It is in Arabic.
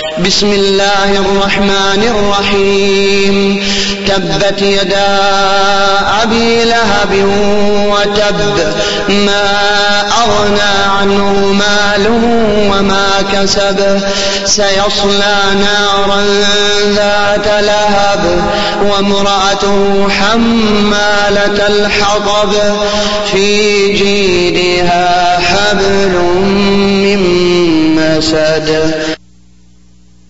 بسم الله الرحمن الرحيم. تبت يدا أبي لهب وتب، ما أغنى عنه ماله وما كسب، سيصلى نارا ذات لهب وامرأته حمالة الحطب في جيدها حبل من مسد.